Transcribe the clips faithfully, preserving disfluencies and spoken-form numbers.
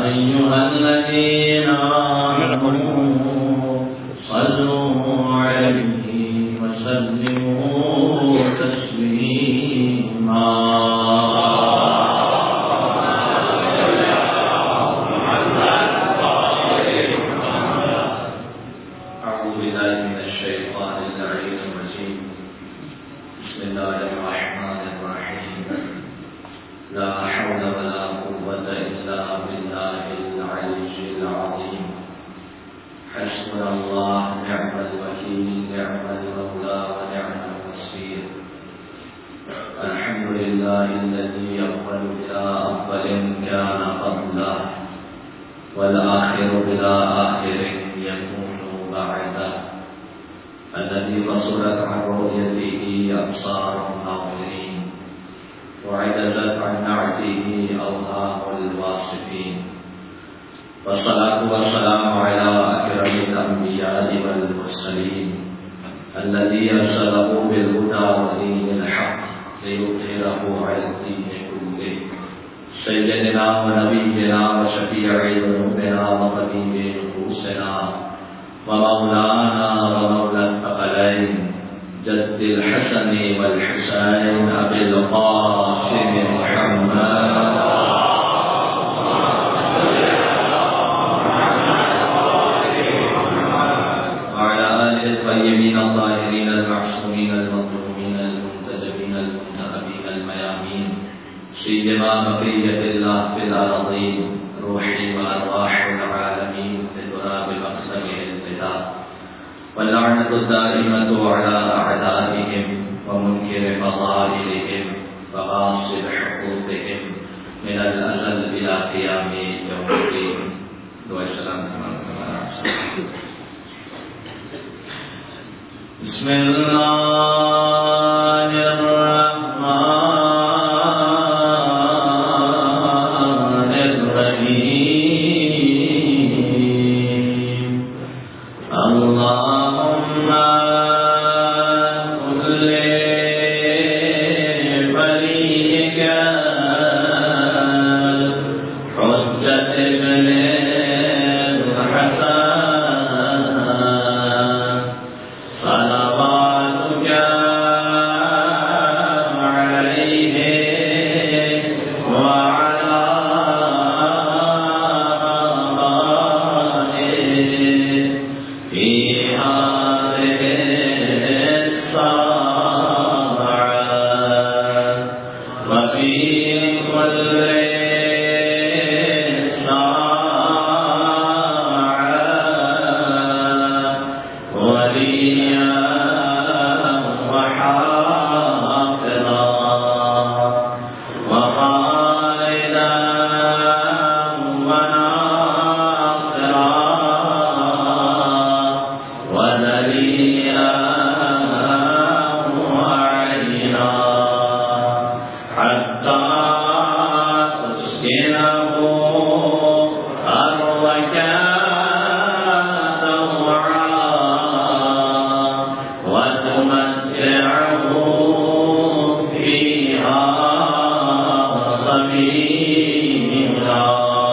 أيها الذين آمنوا صلوا عليه وسلموا تسليما أعوذ بالله من الشيطان اللعين الرجيم بسم الله الرحمن الرحيم لا حول ولا قوة إلا بالله العلي العظيم حسبنا الله نعم الوكيل نعم المولى ونعم النصير الحمد لله الذي يقبل بلا أفضل كان قبله والآخر بلا آخر يكون بعده الذي بصرت عن رؤيته أبصار الناظرين وعجزت عن نعته أوهام الواصفين والصلاة والسلام على أكرم الأنبياء والمرسلين الذي أرسله بالهدى ودين الحق ليظهره على الدين كله سيدنا ونبينا وشفيع ذنوبنا وطبيب نفوسنا ومولانا ومولى الثقلين جد الحسن والحسين أبي القاسم محمد وعلى آله الطيبين الطاهرين المعصومين المظلومين المنتجبين المنتخبين الميامين سيما بقية الله في الأرضين روحي وأرواح العالمين لتراب مقسمه الفداء واللعنة الدائمة على أعدائهم ومنكر فضائلهم وغاصب حقوقهم من الأزل إلى قيام يوم الدين. والسلام عليكم. بسم الله الرحمن الرحيم اللهم كل وليك حجة ابن الحسن صلواتك عليه وعلى آله في هذه الساعة وفي كل ساعة وليا وحافظا وخالدا وناصرا ودليلا وعينا حتى تسكنه أرضك طوعا وتمتعه فيها طويلا.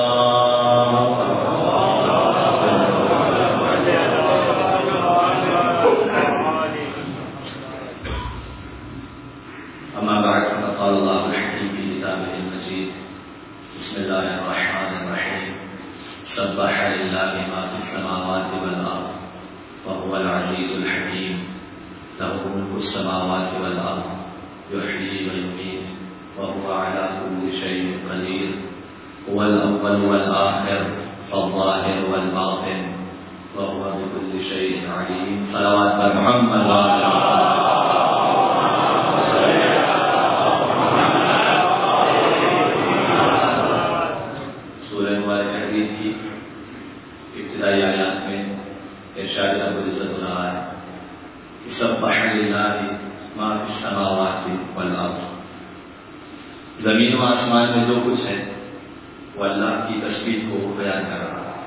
أما بعد فقال الله الحكيم في كتابه المجيد بسم الله الرحمن الرحيم سبح لله ما في السماوات والأرض وهو العزيز الحكيم له ملك السماوات والأرض يحيي ويميت وهو على كل شيء قدير هو الأول والآخر والظاهر والباطن وهو بكل شيء عليم. صلوات محمد وعلى آله. سورہ مبارکہ حدیث کی ابتدائی آیات میں ارشاد رب العزت ہو رہا ہے کہ سبح للہ ما فی السماوات والارض، زمین و آسمان میں جو کچھ ہے وہ اللہ کی تسبیح کو بیان کر رہا ہے.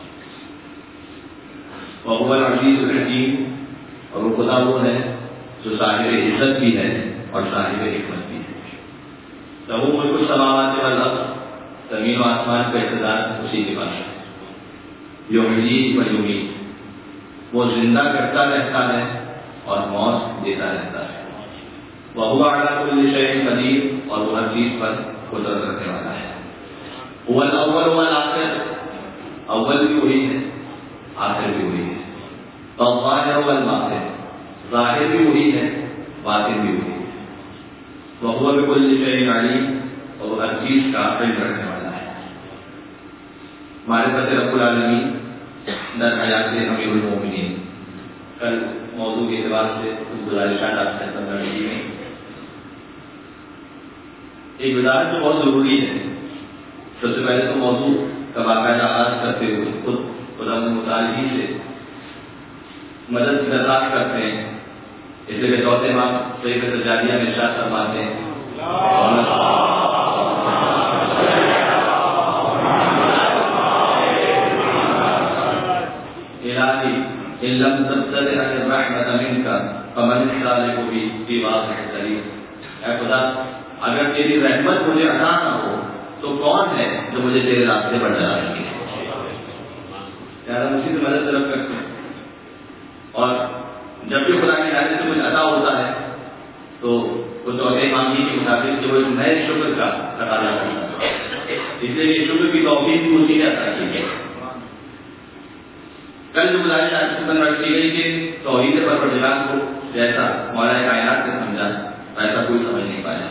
وهو العزیز الحکیم، اور وہ خدا وہ ہے جو صاحب عزت بھی ہے اور صاحب حکمت بھی ہے. لہو ملک السماوات والارض، زمین و آسمان کا اقتدار اسی کے پاس ہے. یحیی و یمیت، وہ زندہ کرتا رہتا ہے اور موت دیتا رہتا ہے. وہو علی کل شیء قدیر، اور وہ ہر چیز پر قدرت رکھنے والا ہے. هو الاول والآخر، اول بھی وہی ہے آخر بھی وہی ہے. والظاہر والباطن، ظاہر بھی وہی ہے باطن بھی وہی ہے. وہو بکل شیء علیم، اور وہ ہر چیز کا علم رکھنے والا ہے. معرفت رب العالمین در حیات امیر المومنین. کل موضوع کے اعتبار سے کچھ گزارشات آپ سے کرنے کی ہیں. ایک وضاحت تو بہت ضروری ہے. سب سے پہلے تو موضوع کا باقاعدہ آغاز کرتے ہوئے خود خدا متعالی سے مدد کی درخواست کرتے ہیں. اس لیے چوتھے امام سید سجادیہ میں ارشاد فرماتے ہیں الہی ان لم تبتدع الرحمۃ منك فمن الصالح فی واضح الدلیل. اے خدا اگر تیری رحمت مجھے عطا نہ ہو تو کون ہے جو مجھے تیرے راستے پر ڈرا سکے. اسی سے مدد طلب کرتے ہیں. اور جب بھی خدا کی ارادے سے کچھ عطا ہوتا ہے تو وہ چوتھے امام کے مطابق کہ وہ ایک نئے شکر کا تقاضا کرتا ہے. اس لیے یہ شکر کی توفیق بھی اسی نے عطا کی ہے. کل جو گزارش آج کی گئی کہ توحید پروردگار کو جیسا مولا کائنات نے سمجھا ایسا کوئی سمجھ نہیں پایا.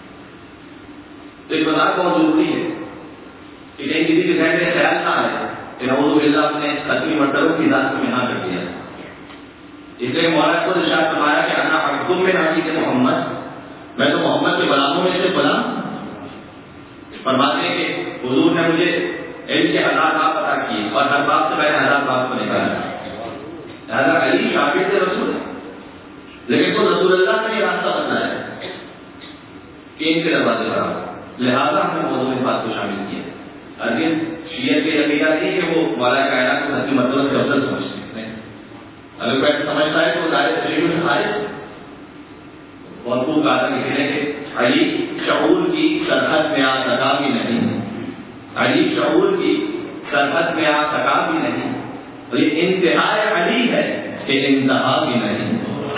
تو ایک وضاحت بہت ضروری ہے کہ کہیں کسی کے ذہن میں خیال نہ آئے کہ نعوذ باللہ اپنے ختمی مرتبوں کی ذات کو منع کر دیا. اس لیے مولا کو ارشاد فرمایا کہ انا عبد من عبید محمد، میں تو محمد کے غلاموں میں سے غلام. فرماتے ہیں کہ حضور نے مجھے علم کے ہزار باب عطا کیے اور ہر باب سے میں نے ہزار باب کو نکالا. لہٰذا علی شاگرد رسول ہے، لیکن تو رسول اللہ نے یہ راستہ بتایا کہ ان کے دروازے پر آؤ. لہٰذا ہم نے موضوع اس بات کو شامل کیا. ارجن شیعہ کے عقیدہ نہیں کہ وہ مولا کائنات کو حتمی مطلب سے افضل سمجھتے ہیں. اگر کوئی سمجھتا ہے تو دائرے تشریف سے خارج. بہت خوب کہا تھا کسی نے کہ علی شعور کی سرحد میں آ سکا بھی نہیں، علی شعور کی سرحد میں آ سکا بھی نہیں، اور یہ انتہائی علی ہے کہ انتہا بھی نہیں.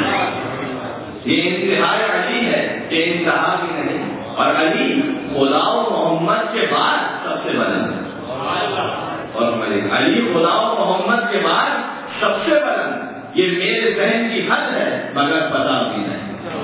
یہ انتہائی علی ہے کہ انتہا بھی نہیں. اور علی خدا و محمد کے بعد سب سے بلند ہے. اور علی خدا و محمد کے بعد سب سے بلند. یہ میرے ذہن کی حد ہے مگر پتا بھی نہیں.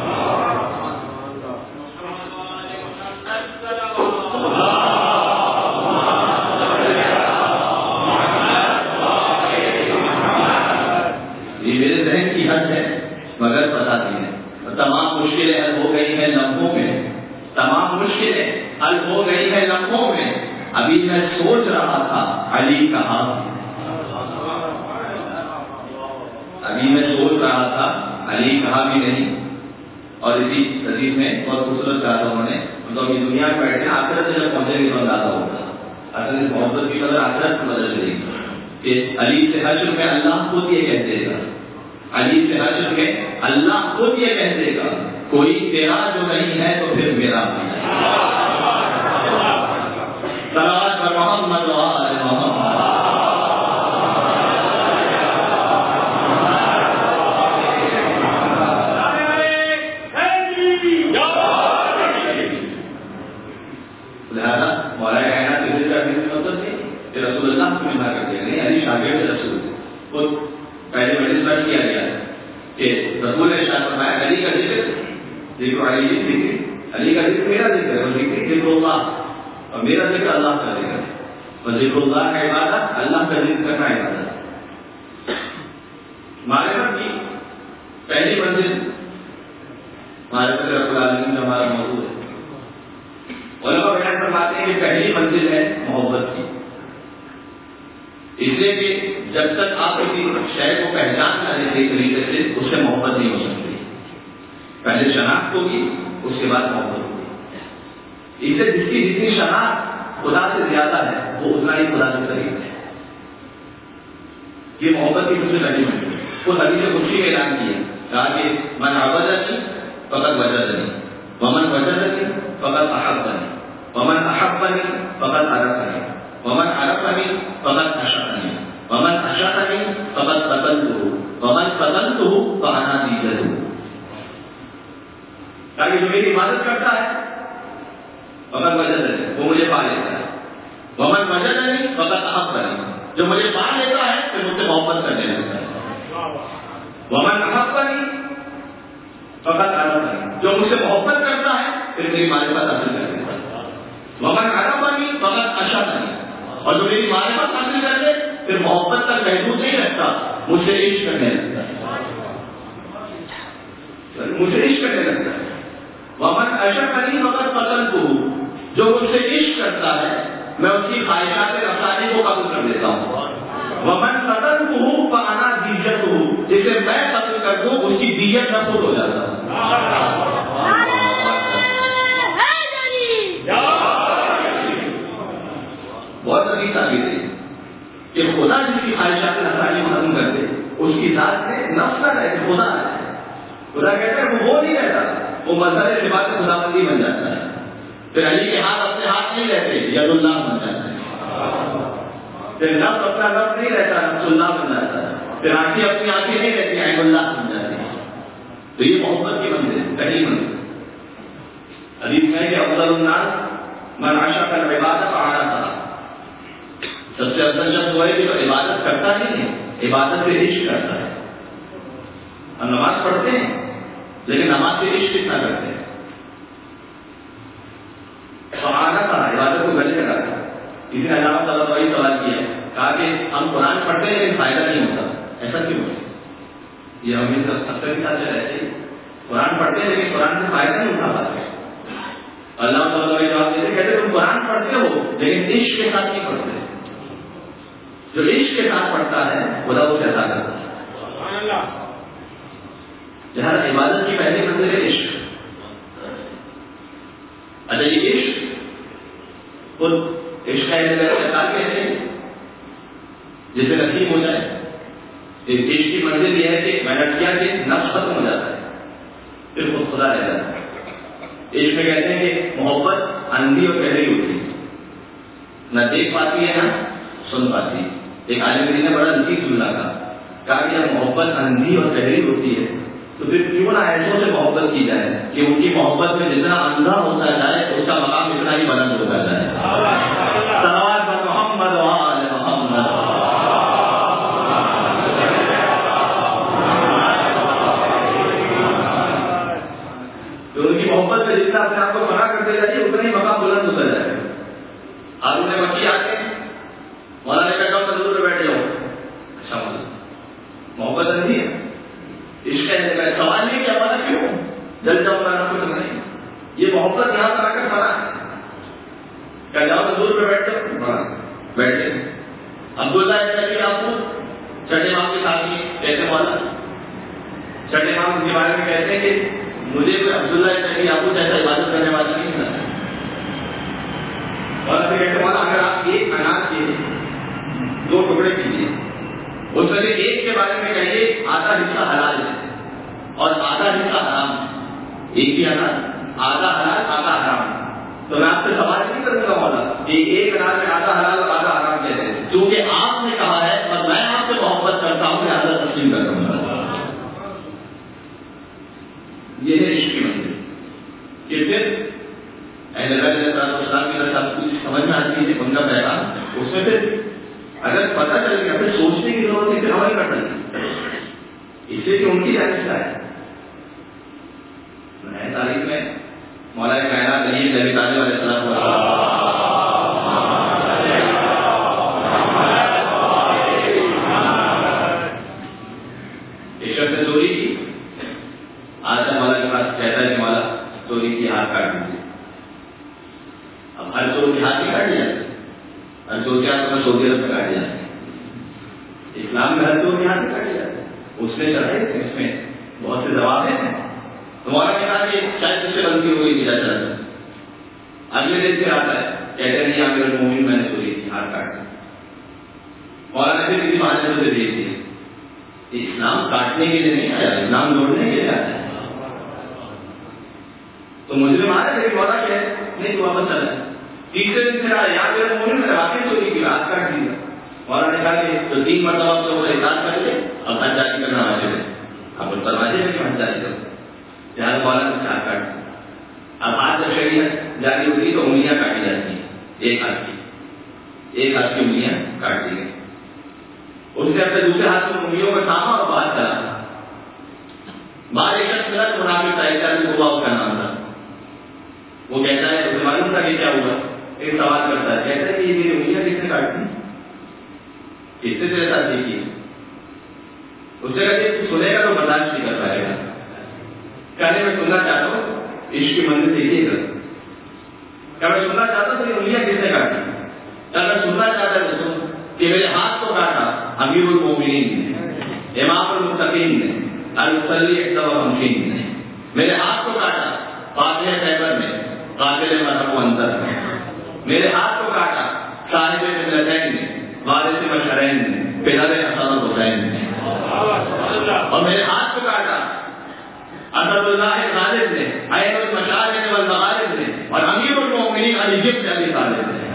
یہ میرے ذہن کی حد ہے مگر پتا بھی نہیں. تمام مشکلیں حل ہو گئی ہیں لمحوں میں، تمام مشکلیں حل ہو گئی ہیں لمحوں میں. ابھی میں سوچ رہا تھا علی کہاں، ابھی میں سوچ رہا تھا علی کہاں بھی نہیں. اور اسی حدیث میں بہت خوبصورت کہا تھا انہوں نے، مطلب یہ دنیا میں بیٹھے آخرت سے جب پہنچے گی تو اندازہ ہوگا. اصل اس محبت کی قدر آخرت کی بدل چلے گی کہ علی سے حشر میں اللہ خود یہ کہہ دے گا، علی سے حشر میں اللہ خود یہ کہہ دے گا کوئی تیرا جو نہیں ہے تو پھر میرا بھی نہیں. صلوات پر محمد و آل محمد. لہٰذا مولا کائنات کے ذکر کرنے کی مطلب نہیں کہ رسول اللہ کو منع کر دیا. نہیں، علی شاگرد رسول خود پہلے مجلس میں کیا گیا کہ رسول نے ارشاد فرمایا علی کا ذکر ذکر علی ذکر علی کا ذکر میرا ذکر ہے، اور ذکر ذکر اللہ، اور میرا ذکر اللہ کا ذکر ہے. اور ذکر اللہ کا عبادت، اللہ کا ذکر کرنا عبادت. معرفت کی پہلی منزل معرفت رب العالمین کا ہمارا موضوع ہے. علماء بیان فرماتے ہیں کہ پہلی منزل ہے محبت کی. اس لیے کہ جب تک آپ کسی شے کو پہچان نہ لیں صحیح طریقے سے اس سے محبت نہیں ہو سکتی. پہلے شناخت ہوگی، اس کے بعد محبت ہوگی. اس سے جس کی جتنی شناخت خدا سے زیادہ ہے وہ اتنا ہی خدا سے قریب ہے. یہ محبت کی سب سے پہلی منزل. اس حدیث قدسی میں اعلان کیا، کہا کہ من عبدنی فقد وجدنی ومن وجدنی فقد احبنی. ومن احبني فقد عرفني ومن عرفني فقد عشقني ومن عشقني فقد قتلته ومن قتلته فانا ديته. تاکہ جو میری عبادت کرتا ہے فقد وجدني، وہ مجھے پا لیتا ہے. ومن وجدني فقد احبني، جو مجھے پا لیتا ہے پھر مجھ سے محبت کرنے لگتا ہے. ومن احبني فقد عرفني، جو مجھ سے محبت کرتا ہے پھر میری معرفت حاصل کر لیتا ہے. ومن عرفني فقد عشقني، اور جو میری معرفت حاصل کر لے پھر محبت تک محدود نہیں رکھتا، مجھ سے عشق کرنے لگتا ہے، مجھ سے عشق کرنے لگتا ہے. ومن عشقني فقد قتلته، جو مجھ سے عشق کرتا ہے میں اس کی خواہشات رفتاری کو قبول کر لیتا ہوں. ومن قتلته فانا دیته، جسے میں قتل کر دوں اس کی دیت میں خود ہو جاتا ہوں. بہت اچھی تعبیر ہے کہ خدا جس کی خواہشات رفتاری کو ختم کر دے اس کی ذات میں نفس نہ رہے، خدا ہے. خدا کہتا ہے وہ نہیں رہتا، وہ مظہر صفات خدا بندی بن جاتا ہے. پھر علی کے ہاتھ اپنے ہاتھ نہیں رہتے، ید اللہ بن جاتا ہے. پھر نفس اپنا نفس نہیں رہتا، نفس اللہ بن جاتا ہے. پھر آنکھیں اپنی آنکھیں نہیں رہتی، عین اللہ بن جاتی ہے. تو یہ محبت کی منزل ہے، پہلی منزل. حدیث میں کہ افضل الناس من عشق العبادۃ فعرفها، سب سے افضل شخص وہ ہے کہ جو عبادت کرتا نہیں ہے، عبادت سے عشق کرتا ہے. ہم نماز پڑھتے ہیں لیکن نماز سے عشق کتنا کرتے ہیں. فعرفها، عبادت کو گلے لگاتا ہے. کسی نے علامہ صلی اللہ علیہ وسلم سوال کیا، کہا کہ ہم قرآن پڑھتے ہیں لیکن فائدہ نہیں ہوتا، ایسا کیوں ہے؟ یہ ہم اکثر کے ساتھ رہتے ہیں، قرآن پڑھتے ہیں لیکن قرآن سے فائدہ نہیں اٹھا پاتے. اللہ صلی اللہ علیہ وسلم جواب دیتے کہتے تم قرآن پڑھتے ہو لیکن عشق کے ساتھ نہیں پڑھتے. جو عشق کے ساتھ پڑھتا ہے خدا اسے عطا کرتا ہے. جہاں عبادت کی پہلی منزل ہے عشق. اچھا یہ عشق خود عشق کا اعتقاد کہتے ہیں جسے نصیب ہو جائے. عشق کی منزل یہ ہے کہ میں نے کیا کہ نفس ختم ہو جاتا ہے پھر خود خدا رہ جاتا ہے. عشق میں کہتے ہیں کہ محبت اندھی اور گہری ہوتی ہے، نہ دیکھ پاتی ہے نہ سن پاتی ہے. ایک عالم دین نے بڑا لطیف جملہ کہا، کہا کہ جب محبت اندھی اور گہری ہوتی ہے تو پھر کیوں نہ ایسوں سے محبت کی جائے کہ ان کی محبت میں جتنا اندھا ہوتا جائے اس کا مقام اتنا ہی بلند ہوتا جائے. صلوات بر محمد و آل محمد. تو ان کی محبت میں جتنا اپنے آپ کو فنا کرتے جائیے اتنا ہی مقام بلند ہوتا جائے. ہارون مکی آتے ہیں، مولانا نے کہا تندور پہ بیٹھے ہو. اچھا مولانا محبت اندھی ہے، عشق ہے. سوال نہیں کیا مولانا کیوں جل جاؤ گا کچھ نہیں، یہ محبت یہاں پر آ کر فنا ہے. کیا جاؤ تندور پہ بیٹھتے ہو؟ بیٹھے. عبداللہ ابن آپ چھٹے امام کے ساتھی کہتے مولانا، چھٹے امام کے بارے میں کہتے ہیں کہ مجھے کوئی عبداللہ ابن آپ جیسا عبادت کرنے والا نہیں ملا. اور کہتے مولانا اگر آپ ایک اناج کے دو ٹکڑے کیجیے، اس میں سے ایک کے بارے میں کہیے آدھا حصہ حلال ہے اور آدھا حصہ حرام ہے. ایک ہی اناج آدھا حلال آدھا حرام، تو میں آپ سے سوال نہیں کروں گا مولا کہ ایک اناج میں آدھا حلال اور آدھا حرام کہتے ہیں، کیونکہ آپ نے کہا ہے اور میں آپ سے محبت کرتا ہوں لہٰذا تسلیم کرتا ہوں. یہ ہے عشق کی منزل کہ پھر اہل بیت علیہ السلام کی طرف کچھ سمجھ میں آتی ہے ان کا پیغام، اس میں پھر اگر پتہ چل گیا پھر سوچنے کی ضرورت ہے، پھر عمل کرنا ہے. اس لیے کہ ان کی جانب سے آئے. نئے تاریخ میں مولانا کائنات علی بن ابی طالب علیہ السلام کو ایک شخص نے چوری کی. آج مولا کے پاس کہتا ہے کہ مولا چوری کی ہاتھ کاٹ دیجیے. اب ہر چور کی ہاتھ نہیں کاٹ دیا، ہر چور کے ہاتھ میں سعودی عرب میں کاٹ دیا. اسلام میں ہر چور کے ہاتھ میں کاٹ دیا. اس نے چڑھے اس میں بہت سے ضوابط ہیں. تمہارا کہنا کہ شاید اس سے غلطی ہوئی ملا چلا. اگلے دن پھر آتا ہے کہتے ہیں نہیں امیر المومنین میں نے چوری کی ہاتھ کاٹ دی. مولانا پھر کسی بہانے سے اسے بھیج دیا. اسلام کاٹنے کے لیے نہیں آیا، اسلام جوڑنے کے لیے آیا ہے. تو مجرم آ رہے لیکن مولا کیا ہے نہیں تو واپس چلا ہے. تیسرے دن پھر آیا یاد میرے مومن میں واقعی چوری کی رات کاٹ دی. مولانا نے کہا کہ تو تین مرتبہ تو وہ احساس کر لے اب حج جاری کرنا واجب ہے. اب اس پر واجب ہے کہ حج جاری کرو. یہاں مولانا نے ہاتھ کاٹ دی. اب ہاتھ جب شریعت جاری ہوتی تو انگلیاں کاٹی جاتی ہیں ایک ہاتھ کی ایک ہاتھ کی انگلیاں کاٹ دی گئی. اس نے اپنے دوسرے ہاتھ میں انگلیوں کا تھاما اور بات چلا. بعد ایک شخص میرا منافق تھا ایک آدمی کو کا نام تھا. وہ کہتا ہے تو معلوم تھا کہ کیا ہوا. ایک سوال کرتا ہے کہتا ہے کہ یہ میری انگلیاں کس نے کاٹ دی کس سے تیرے ساتھ دیکھی. اس سے کہتے تو سنے گا تو برداشت نہیں کر پائے گا. کہنے میں سننا چاہتا ہوں عشق کی منزل دیکھیے گا. کیا میں سننا چاہتا ہوں تیری انگلیاں کس نے کاٹی. کیا میں سننا چاہتا ہے تو سن کہ میرے ہاتھ کو کاٹا امیر المومنین نے امام المتقین نے المصلی اکتب خمسین نے. میرے ہاتھ کو کاٹا فاتح خیبر نے قاتل مرحب و انصر نے. میرے ہاتھ کو کاٹا صاحب ملتین نے وارث مشہرین نے پدر حسن حسین نے. اور میرے ہاتھ کو کاٹا اسد اللہ غالب نے عین المشارق والمغارب نے اور امیر المومنین علی بن ابی طالب نے.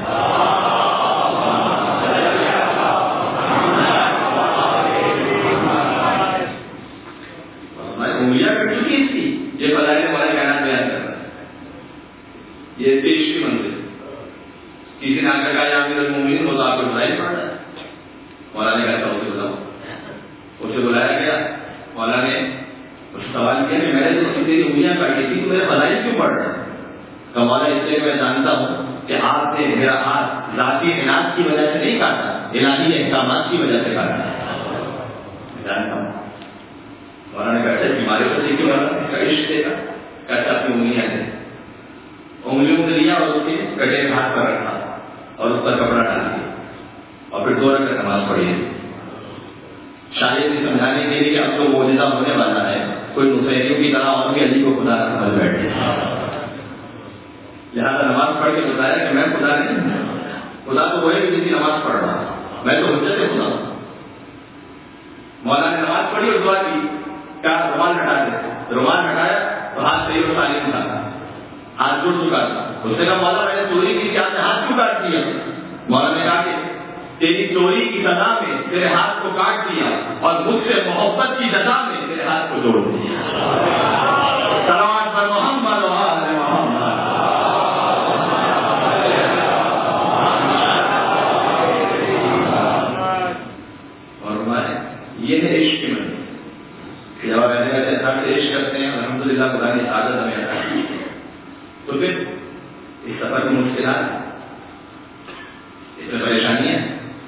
انگلیاں کٹ چکی اس کی. یہ فضائل والے کائنات بیان کر رہا ہے. یہ دیش کی منزل. کسی نے آ کر کہا یا امیر المومنین وہ تو آپ کو فضائل پڑھ رہا ہے. مولانا نے کہا اسے بلاؤ. اسے بلایا گیا. مولانا نے سوال کیا کہ میں نے تو تیری انگلیاں کاٹی تھی تو میرے فضائل کیوں پڑھ رہا ہے. کہ مولانا اس لیے میں جانتا ہوں کہ آپ نے میرا ہاتھ ذاتی عنایت کی وجہ سے نہیں کاٹا الہی احکامات کی وجہ سے کاٹا. جانتا ہوں. مولانا کہتے ہیں بیماری کو دیکھیے مولانا کا عشق دے گا. کہتا اپنی انگلیاں دے. انگلیوں سے لیا اور اس کے کٹے ہاتھ پر رکھا اور اس پر کپڑا ڈال دیا اور پھر دو رکعت نماز پڑھی. شاید یہ سمجھانے کے لیے اب تو معجزہ ہونے والا ہے کوئی نصیریوں کی طرح اور بھی علی کو خدا سمجھ بیٹھے. لہٰذا نماز پڑھ کے بتایا کہ میں خدا نہیں. خدا تو وہی بھی کسی نماز پڑھ رہا ہوں. میں تو حجت خدا ہوں. مولانا نے نماز پڑھی اور دعا کی. کیا رومال ہٹا دے. رومال ہٹایا تو ہاتھ صحیح اور سالم تھا. ہاتھ جڑ چکا تھا. اس نے کہا مولانا میں نے چوری کی کیا ہاتھ کیوں کاٹ دیا. مولانا نے کہا کہ تیری چوری کی سزا میں تیرے ہاتھ کو کاٹ دیا اور مجھ سے محبت کی سزا میں تیرے ہاتھ کو جوڑ دیا. صلوات پر محمد و آل محمد. اور ہمارے یہ ہے عشق کی منزل. جب آپ ایسے ایسے سب سے عشق کرتے ہیں الحمدللہ خدا نے عادت ہمیں عطا کی تو پھر اس سفر میں مشکلات اس میں پریشانیاں.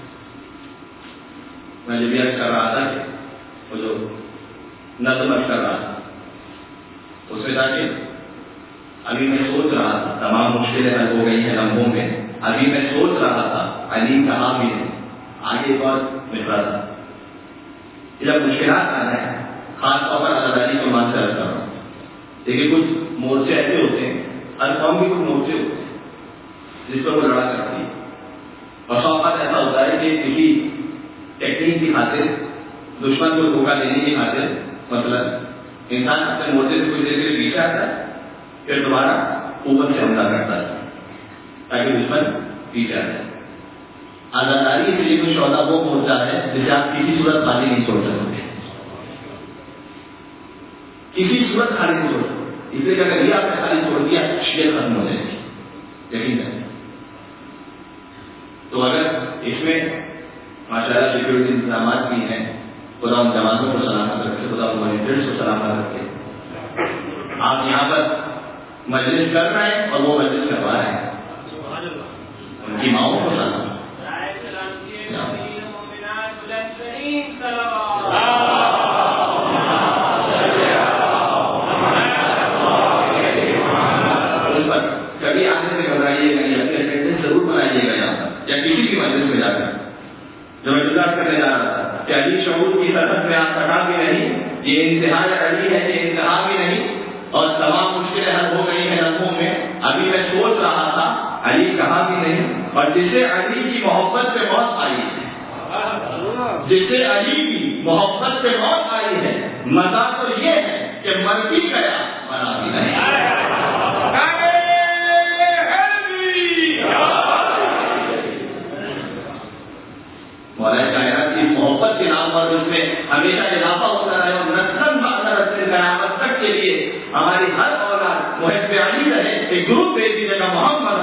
میں جب یہ کر رہا تھا کہ وہ جو نظم کر رہا تھا اس میں تھا کہ ابھی میں سوچ رہا تھا تمام مشکلیں حل ہو گئی ہیں لمحوں میں. ابھی میں سوچ رہا تھا علی کہاں بھی ہے. آگے بہت مشورہ تھا. جب مشکلات آ رہے ہیں خاص طور پر اللہ تعالیٰ کو مان سے عرض کر رہا ہوں. دیکھیے کچھ مورچے ایسے ہوتے ہیں ہر قوم کے کچھ مورچے ہوتے ہیں جس پر وہ لڑا کرتی ہے. اور اوقات ایسا ہوتا ہے کہ کسی ٹیکنیک کی خاطر دشمن کو دھوکہ دینے کی خاطر مطلب انسان اپنے مورچے سے کچھ دیر کے لیے پیچھے آتا ہے پھر دوبارہ اوپر سے حملہ کرتا ہے تاکہ دشمن پیچھے آ جائے. آزاداری کے لیے کوئی شعبہ وہ مورچہ ہے جسے آپ کسی صورت خالی نہیں چھوڑ سکتے. کسی صورت خالی نہیں چھوڑ سکتے. اس لیے کہ اگر یہ آپ نے خالی چھوڑ دیا شیئر ختم ہو جائے گی. یقین ہے. تو اگر اس میں ماشاء اللہ سیکورٹی انتظامات بھی ہیں خدا ان جوانوں کو سلامت رکھے خدا ان والنٹیئرس کو سلامت رکھے. آپ یہاں پر مجلس کر رہے ہیں اور وہ مجلس کروا رہے ہیں ان کی ماؤں کو سلامت. کبھی آنے سے گھبرائیے گا یا اپنے اٹینڈنس ضرور بنائیے گا یہاں پر یا کسی بھی مجلس میں جا کر. جو میں گزار کرنے جا رہا تھا کہ علی شعور کی سطح میں آپ تھکا بھی نہیں. یہ انتہا علی ہے یہ انتہا بھی نہیں اور تمام مشکلیں حل ہو گئی ہیں لمحوں میں. ابھی میں سوچ رہا تھا علی کہاں بھی نہیں. اور جسے علی کی محبت پہ موت آئی ہے جسے علی کی محبت پہ موت آئی ہے مزہ تو یہ ہے کہ مر بھی گیا منا بھی نہیں. مولا کائنات کی محبت کے نام پر اس میں ہمیشہ اضافہ ہوتا رہے اور نسل بعد نسل قیامت تک کے لیے ہماری ہر اولاد محب علی رہے. ایک گروپ بھیج دیجیے گا محمد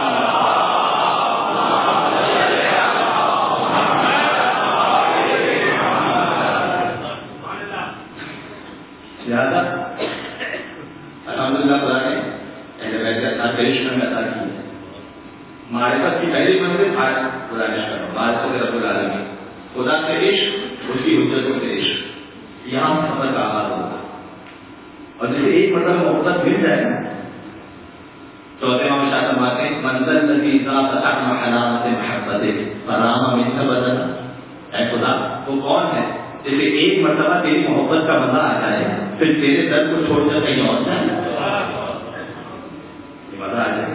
لہٰذا الحمدللہ خدا نے اہل بیت اللہ کے عشق میں عطا کی ہے. معرفت کی پہلی منزل آج خدا نے معرفت رب العالمین خدا سے عشق اس کی حجتوں سے عشق یہاں سفر کا آغاز ہوگا. اور جسے ایک مرتبہ محبت مل جائے نا تو امام شاہ فرماتے ہیں منزل الذی اذا فتحنا حلاوت محبت فرام منك بدلا. اے خدا وہ کون ہے جسے ایک مرتبہ تیری محبت کا مزہ آ جائے پھر تیرے در کو چھوڑ کر کہیں اور جائے یہ مزہ آ جائے.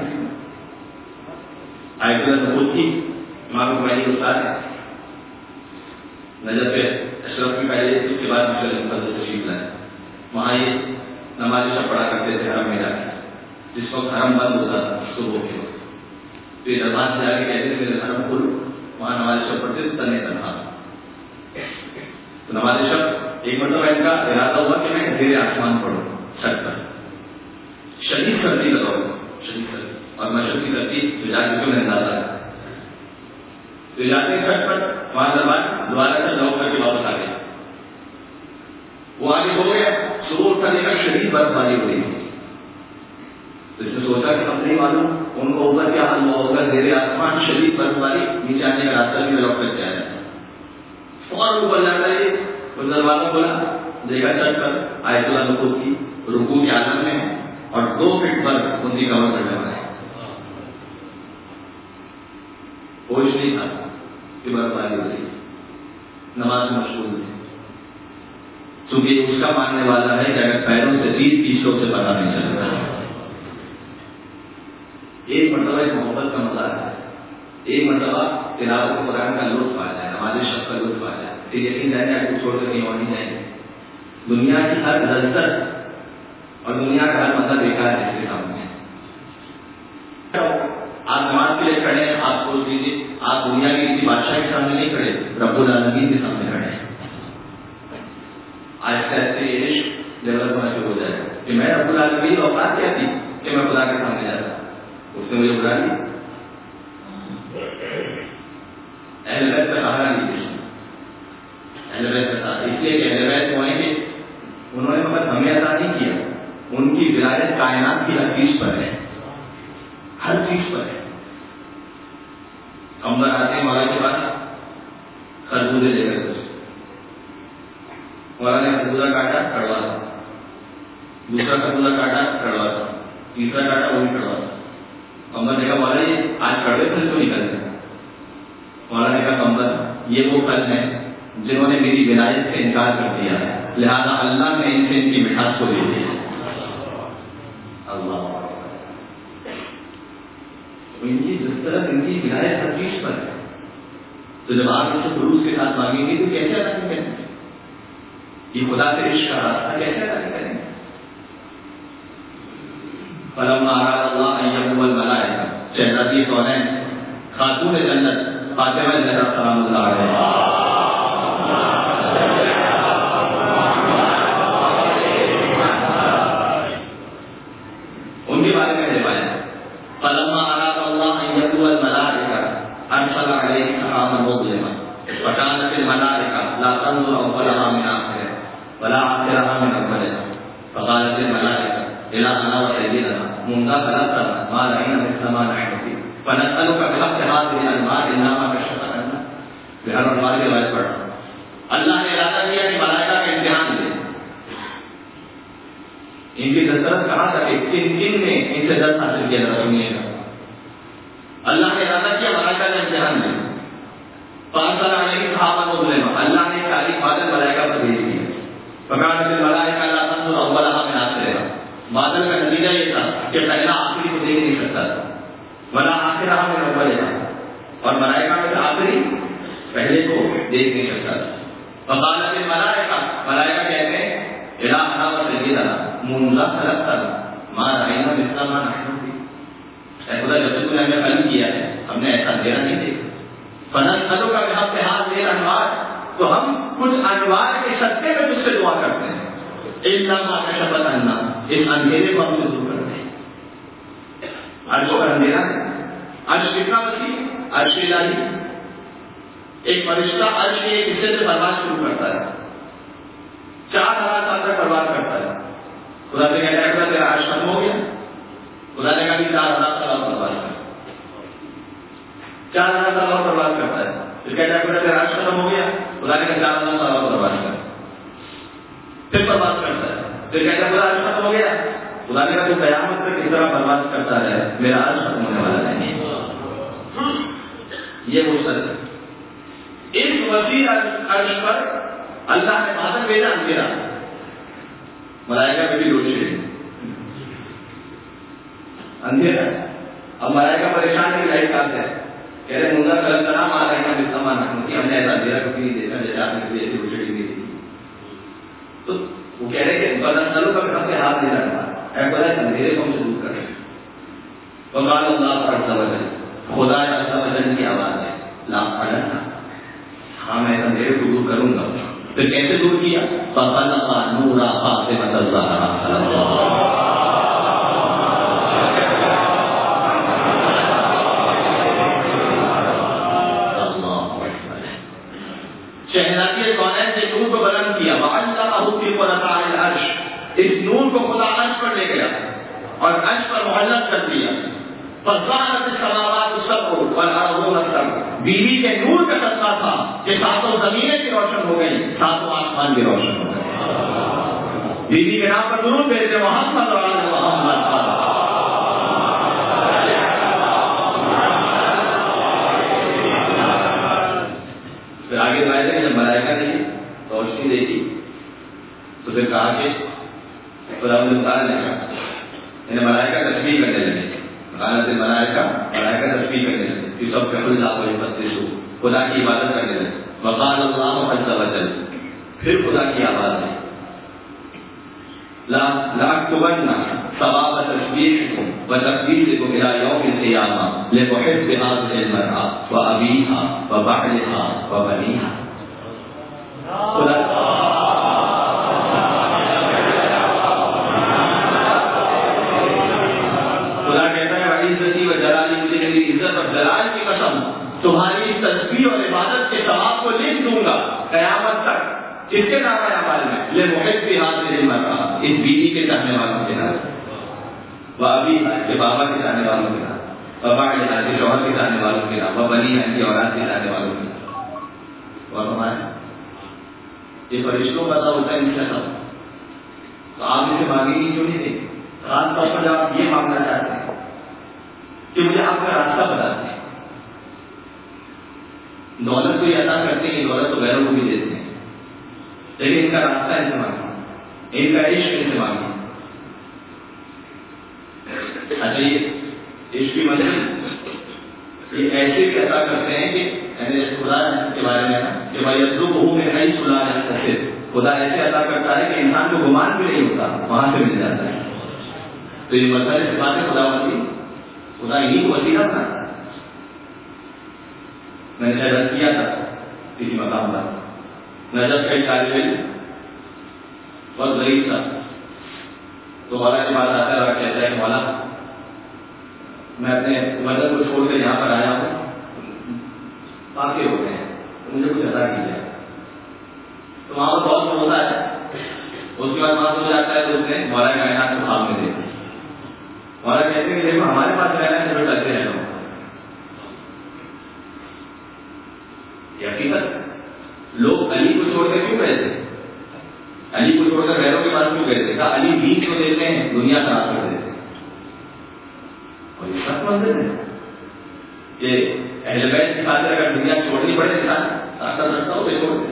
آیت اللہ نبوت کی امام بخاری استاد ہے نجف اشرف کی پہلے اس کے بعد مشرف فضل تشریف لائے. وہاں یہ نماز شب پڑھا کرتے تھے حرم میں جا کے. جس وقت حرم بند ہوتا تھا صبح کے وقت تو یہ دربار سے جا کے کہتے تھے میرے حرم کھولو. وہاں نماز شب پڑھتے تھے تنے تنہا. تو نماز شب ایک مرتبہ ان کا ارادہ ہوا کہ میں زیر آسمان پڑھوں چھت پر. شدید سردی کا دور شدید سردی اور مشرق کی ترتیب جو جا کے میں اندازہ ہے تو جاتے چھت پر وہاں دربار دوبارہ سے لوگ کر کے واپس آ گئے. وہ آگے ہو گیا صبح اٹھا دیکھا شدید برف باری ہو رہی ہے. تو اس نے سوچا کہ ہم نہیں معلوم ان کو اوپر کیا حال ہوا ہوگا. زیر آسمان شدید برف باری نیچے آنے کا راستہ بھی لوگ کر کے آیا. فوراً اوپر جاتا ہے اس دروازہ کھولا دیکھا چھت پر آیت اللہ نبوت کی رکوع کے عالم میں اور دو فٹ پر ان کی کمر کرنے والا ہے. ہوش نہیں تھا کہ برفباری ہو رہی نماز میں مشغول تھے. چونکہ اس کا ماننے والا ہے کہ اگر پیروں سے تیس تیسروں سے پتا نہیں چلتا. ایک مرتبہ ایک محبت کا مزہ ہے. ایک مرتبہ تلاوت قرآن کا لطف آ جائے نماز شب کا لطف آ جائے پھر یقین جائے آپ کو چھوڑ کر کہیں اور نہیں جائیں گے. دنیا کی ہر لذت اور دنیا کا ہر مزہ دیکھا ہے اس کے سامنے. آپ نماز کے لیے کھڑے ہیں آپ سوچ لیجیے آپ دنیا کے کسی بادشاہ کے سامنے نہیں کھڑے رب العالمین کے سامنے کھڑے ہیں. آہستہ آہستہ یہ عشق ڈیولپ ہونا شروع ہو جائے گا کہ میں رب العالمین اوقات کیا تھی کہ میں خدا کے سامنے جاتا. اس نے مجھے بلا لی اہل بیت کا سہارا لیجیے. اہل بیت کا سہارا اس لیے کہ اہل بیت وہ ہیں کہ انہوں نے مگر ہمیں عطا نہیں کیا. ان کی ولایت کائنات کی ہر چیز پر ہے ہر چیز پر ہے. کمبر آتے ہیں مولا کے پاس خربوزے لے کر مولا نے خربوزہ کاٹا کڑوا تھا. دوسرا خربوزہ کاٹا کڑوا تھا. تیسرا کاٹا وہ بھی کڑوا تھا. کمبر نے کہا مولا یہ آج کڑوے پھل تو نکلتے. مولا نے کہا کمبر یہ وہ پھل ہیں جنہوں نے میری ولایت سے انکار کر دیا ہے لہذا اللہ نے ان سے ان کی مٹھاس کو دے دی ہے. اللہ ان کی دسترس ان کی ولایت ہر چیز پر ہے. تو جب آپ اسے خلوص کے ساتھ مانگیں گے تو کیسے ادا کریں گے؟ یہ خدا سے عشق کا راستہ کیسے ادا کریں گے؟ فلما اراد اللہ ان يبلغ الملائکہ شہزادی کونین خاتون جنت فاطمہ زہرا سلام اللہ علیہا ان کے بارے میں روایت ہے. فلما اراد اللہ ان يبلغ الملائکہ ارسل علیہ سحابا مظلما وكانت الملائکہ لا تنظر اولها من آخرها ولا آخرها من اولها فقالت الملائکہ الى انا وسيدنا منذ ثلاثة ما رأينا مثل ما نحن فيه فنسألك بحق هذه الأنوار إنما كشفت عنا. بہر انوار کی روایت پڑھ اللہ نے ارادہ کیا کہ ملائکہ کا امتحان لے. ان کی دسترس کہاں تک کن کن نے ان سے درس حاصل کیا تھا سنیے گا. اللہ نے ارادہ کیا ملائکہ کا امتحان لے. فارسل علیہ صحابہ مظلما اللہ نے تاریخ بادل ملائکہ پر بھیج دیا. فقالت الملائکہ لا تنظر اولها من آخرها بادل کا نتیجہ یہ تھا کہ پہلا آخری کو دیکھ نہیں سکتا تھا ولا آخرها من اولها اور ملائکہ میں سے آخری پہلے کو دیکھ نہیں سکتا تھا. فقالت الملائکہ ملائکہ کہتے ہیں الہ انا وسیدنا منذ خلقتنا ما رأینا مثل ما نحن فيه. اے خدا جب سے تو نے ہمیں خلق کیا ہے ہم نے ایسا اندھیرا نہیں دیکھا. فنسألک بحق هذه تو ہم کچھ انوار کے صدقے میں تجھ سے دعا کرتے ہیں. الا ما کشفت عنا، اس اندھیرے کو ہم سے دور کرتے ہیں. عرش پر اندھیرا ہے. عرش کتنا وسیع؟ عرش الہی. ایک فرشتہ عرش کے ایک حصے سے پرواز شروع کرتا ہے، چار ہزار سال تک پرواز کرتا ہے. خدا سے کہتا ہے خدا تیرا عرش ختم ہو گیا. خدا نے کہا کہ چار ہزار سال اور پرواز کر. چار ہزار سال اور پرواز کرتا ہے. پھر کہتا ہے خدا تیرا عرش ختم ہو گیا. خدا نے کہا چار ہزار سال اور پرواز کر. پھر پرواز کرتا ہے. پھر کہتا ہے خدا عرش ختم ہو گیا. خدا نے کہا تو قیامت تک اس طرح پرواز کرتا ہے، میرا عرش ختم ہونے والا نہیں. یہ وہ سر ہے. اس وسیع عرش پر اللہ نے بادل بھیجا اندھیرا، ملائکہ میں بھی روشنی اندھیرا. اب ملائکہ پریشان کی لائٹ کہاں سے ہے؟ کہہ رہے منگا کلم کا نام آ رہا ہے جس کا مانا ہم نے ایسا اندھیرا کبھی نہیں دیکھا جیسے آپ نے ایسی روشنی نہیں دی. تو وہ کہہ رہے کہ بدنوں کا ہم سے ہاتھ نہیں رکھنا ہے، خدا اس اندھیرے کو ہم سے دور کریں. وقال اللہ عز وجل، خدا عز وجل کی آواز ہے، لا اڑنا، ہاں میں اندھیرے کو دور کروں گا. پھر کیسے دور کیا؟ فخلق نور فاطمہ الزہرا صلی اللہ علیہ وسلم. شہنازی کونین سے نور کو بلند کیا، وعلقہ فی قرطاء العرش، اس نور کو خدا عرش پر لے گیا اور عرش پر معلق کر دیا. فَظَّهَرَتِ السَّمَاوَاتُ السَّبْعُ وَالْأَرْضُونَ السَّبْعُ، بیوی کے نور کا صدقہ تھا کہ ساتوں زمینیں بھی روشن ہو گئی، ساتوں آسمان بھی روشن ہو گئے. بیوی کے نام پر درود بھیجتے محمد اور آل محمد. پھر آگے بتایا کہ جب ملائکہ نے روشنی دیکھی تو پھر کہا کہ خدا نے کہا انہیں ملائکہ تسبیح کرنے لگے. حالت ملائکہ ملائکہ تسبیح کرنے لگے کہ سب کے اللہ کو فتح ہو، خدا کی عبادت کرنے لگے. وقال اللہ عز وجل، پھر خدا کی آواز ہے، لا لاکتبن ثواب تسبیحکم وتقدیسکم الی یوم القیامہ لمحب هذه المرأة وابیها وبعلها وبنیها. خدا جلال کی قسم، تمہاری تسبیح اور عبادت کے ثواب کو لکھ دوں گا قیامت تک. کس کے نام ہے عمال میں؟ لمحب هذه المرأة، اس بیوی کے چاہنے والوں کے نام، وابیها کے بابا کے چاہنے والوں کے نام، وبعلها کے شوہر کے چاہنے والوں کے نام، وبنیها کی اولاد کے چاہنے والوں کے نام. اور ہمارے یہ فرشتوں کا تھا ہوتا ہے ان سے سب. تو آپ اسے مانگیں گے کیوں نہیں دیں؟ خاص طور پر جب آپ یہ مانگنا چاہتے ہیں کہ مجھے آپ کا راستہ بتا دیں. دولت کو یہ عطا کرتے ہیں، دولت تو غیروں کو بھی دیتے ہیں، لیکن ان کا راستہ ان سے مانگیں، ان کا عشق ان سے مانگیں. اچھا یہ عشق کی مدد یہ ایسے بھی عطا کرتے ہیں کہ یعنی خدا کے بارے میں نا کہ بھائی یطلبہ من حیث لا یحتسب، خدا ایسے عطا کرتا ہے کہ انسان کو گمان بھی نہیں ہوتا، وہاں سے مل جاتا ہے. تو یہ مسئلہ سے باتیں خدا ہوتی، خدا انہیں کو وسیلہ بناتا. میں نے شاید کیا تھا کسی مقام پر، نجف کا ایک طالب علم بہت غریب تھا، تو مولا کے پاس آتا ہے اور کہتا ہے کہ مولا میں اپنے وطن کو چھوڑ کر یہاں پر آیا ہوں، واقع ہو گئے ہیں، تو مجھے کچھ عطا کیجیے. تو وہاں پر بہت ہوتا ہے. اس کے بعد وہاں ہو جاتا ہے تو اس نے مولا کائنات کو خواب میں دیکھا. مولا کہتے ہیں کہ دیکھو ہمارے پاس رہنا ہے تو کرتے رہنا. یہ حقیقت لوگ علی کو چھوڑ کر کیوں گئے تھے؟ علی کو چھوڑ کر غیروں کے پاس کیوں گئے تھے؟ کہا علی دین کو دیتے ہیں، دنیا خراب کر دیتے ہیں. اور یہ سب منظر ہے کہ اہل بیت کی خاطر اگر دنیا چھوڑنی پڑے انسان طاقت رکھتا ہو تو چھوڑ دے.